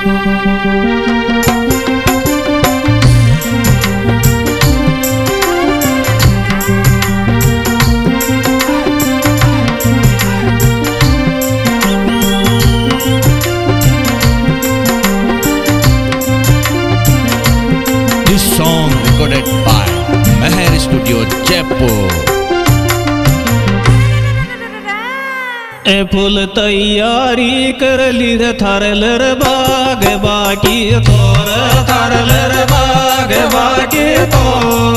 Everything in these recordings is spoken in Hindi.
ए फूल तैयारी कर ली रे थारलर बाग बाकी तोर थारलर बाग बाकी तो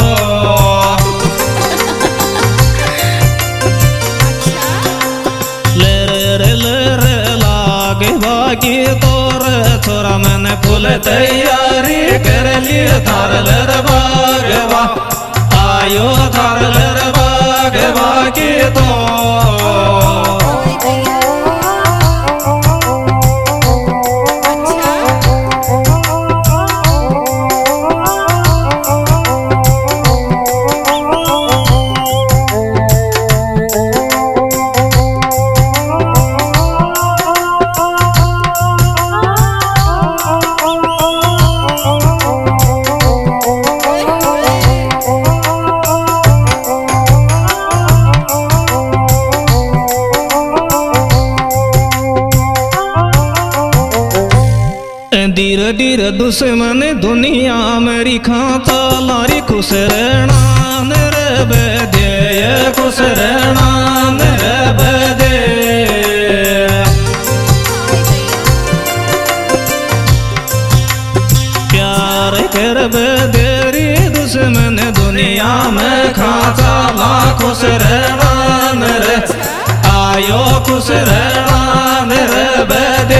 लर लाग बाकी तोर छोरा मैंने फूल तैयारी कर ली थारलर बाग बा आयो थारलर बाग बाकी तो धीरे धीरे दुश्मन दुनिया मेरी खाता लारी खुश रहना रे बदे खुश रहना रे बदे प्यार कर बदेरी दुश्मन दुनिया में खाता ला खुश रहना रे आयो खुश रहना रे बदे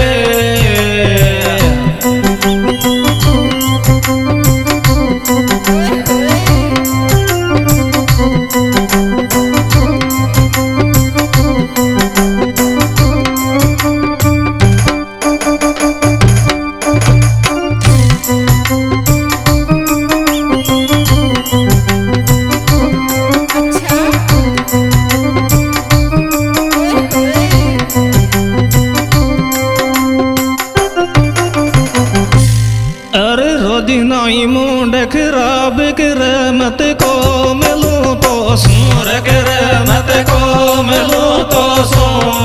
नाई मुंड खराब कर मत को मिलूं तो सूर कर मत को मिलूं तो सो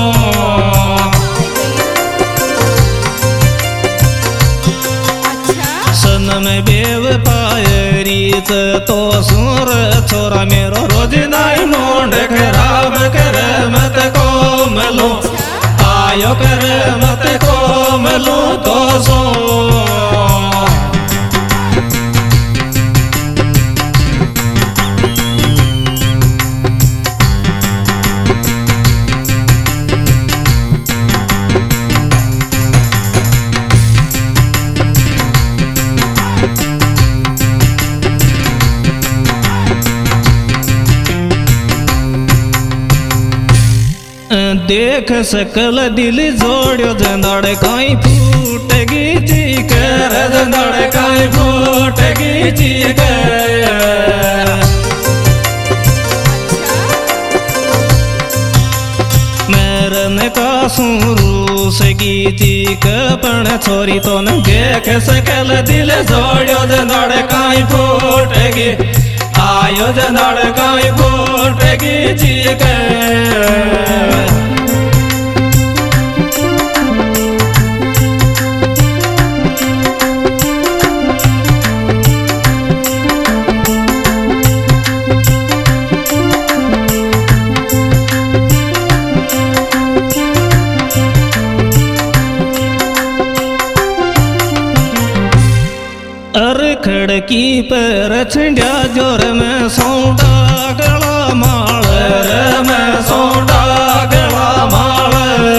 सन में बेव पायरी तो सूर छोरा मेरो रोज नाई मुंड खराब कर मत को मिलूं आयो कर मत को मिलूं तो सो देख सकल दिल जोड़ो जंदड़ काई फूटगी चीकर जंदड़ काई फूटगी चीकर मेरन का सूरूस की चीक पण छोरी तो न देख सकल दिल जोड़ो जंदड़ काई फूटगी आयो जंदड़ काई फूटगी चीकर खड़की पर छिंडा जोर में सौंडा गला माल रे में सौंडा गला माल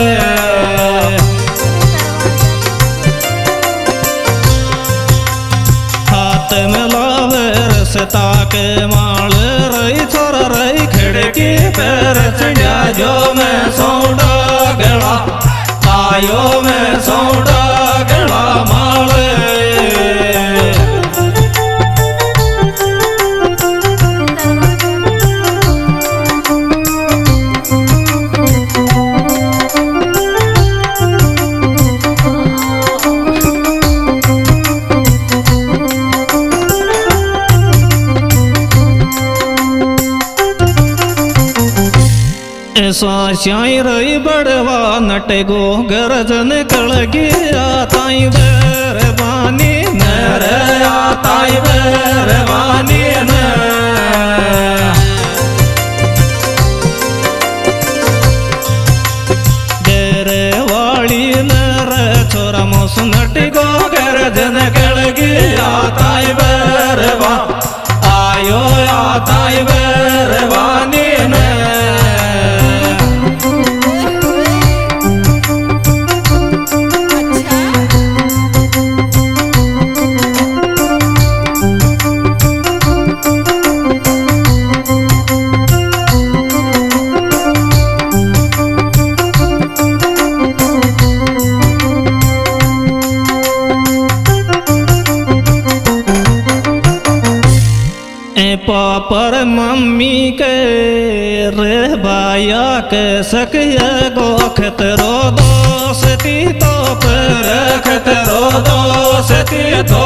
हाथ में लावे रसता के माल रही छोर रही खड़की पर छिंडा जो में सौंडा गला आयो में सौंडा गला माल स्वाई रही बड़वा नट गो गरजन कलगी आताई बेरवानी नर आताई बेरवानी न देरवाली नर छोरा मोस नट गो गरजन कलगी आताई बेरवा आयो आताई बेरवानी न पापर मम्मी के रे बाया के सकिया गोखत रो दोस्ती तो पर रखत रो दोस्ती तो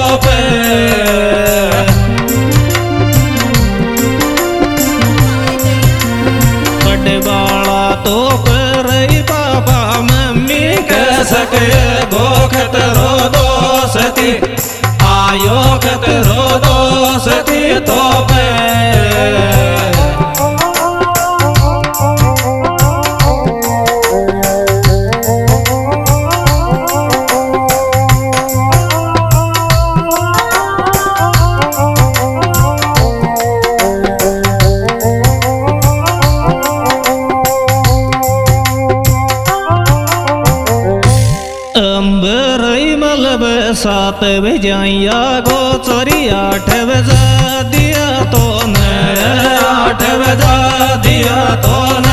बड़वाड़ा तो पर पापा मम्मी के सकिया गोखत रो दोस्ती आयो खत रो दोस्ती तो सात बजाइया गो चोरी 8 बजा दिया तो न 8 बजा दिया तो न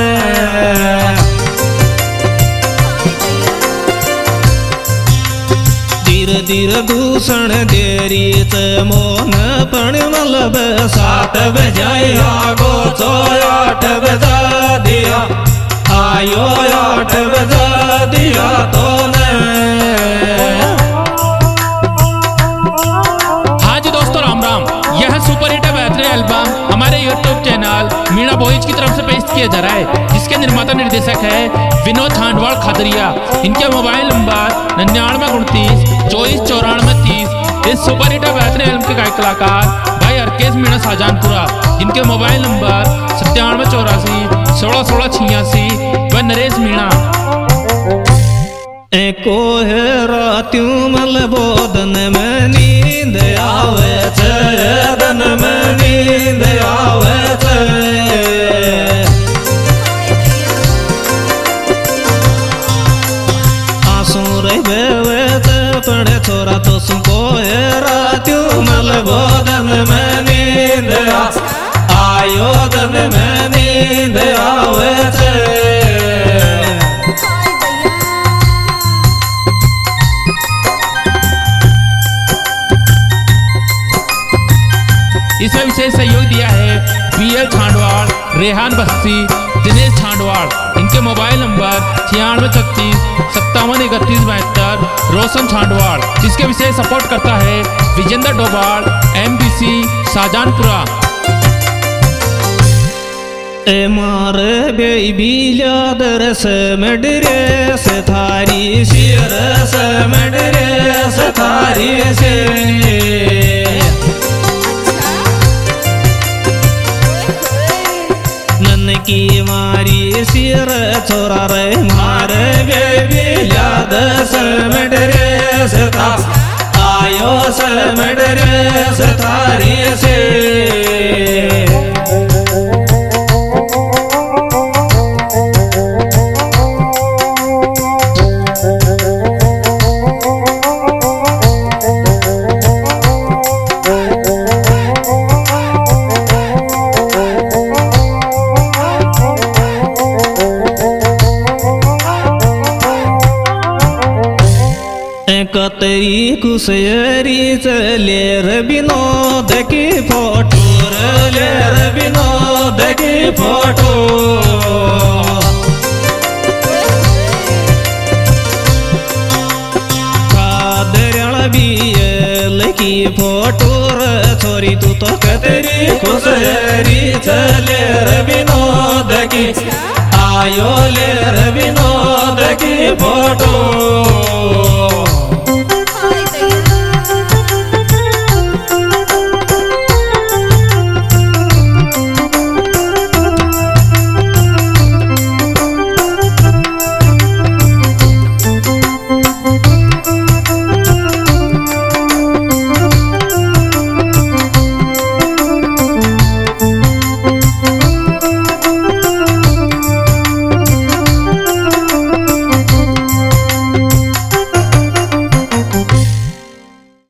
धीरे धीरे दूषण देरी मोन पण मलब 7 बजाइया गो चो 8 बजा दिया आयो 8 बजा दिया तो न सुपर हिट बेहतरीन एल्बम हमारे यूट्यूब चैनल मीणा बॉयज की तरफ से पेश किया जा रहा है, जिसके निर्माता निर्देशक है विनोद छांडवाड़ खादरिया। इनके मोबाइल नंबर 9929 24 94 30। इस सुपर हिट बेहतरीन एल्बम के गायक कलाकार भाई अर्केश मीणा शाहजहानपुरा, जिनके मोबाइल नंबर 9784 16 16 86 व नरेश मीणा। एको है रात्यूं मल बोधन में नींद आवे दन में नींद आवे आंसू रे बेवे पड़े छोरा तो सुको है रात्यूं मल बोधन में नींद आयो दन में नींद आवे इसमें विशेष सहयोग दिया है बीएल छांडवाड़, रेहान बस्ती, दिनेश छांडवाड़। इनके मोबाइल नंबर 9636 57 31 72। रोशन छांडवाड़, जिसके विशेष सपोर्ट करता है विजेंद्र डोबाड़, MBC शाहजहानपुरा। ए मारे बेबी याद रस मडरे से थारी सिर से मडरे से थारी से की मारी सिर छोरा रे मारे बेबी याद समड रे सता आयो समड रे सतारी से कतरी कुसरी चलेर विनोद की फोटो लेर विनोद की फोटो कादरल बियल की फोटो छोरी तू तो कतरी कुसरी चलेर विनोद की आयो ले रे विनोद की फोटो